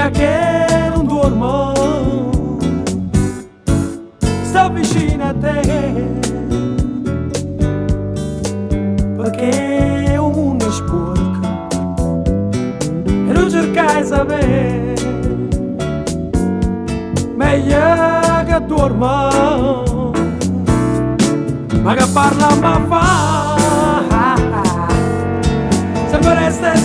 Sogna che non dormo, sto vicino a te, perché un mondo è sporco e non cercai di sapere, meglio che dormo, ma che parla ma fa, sempre resta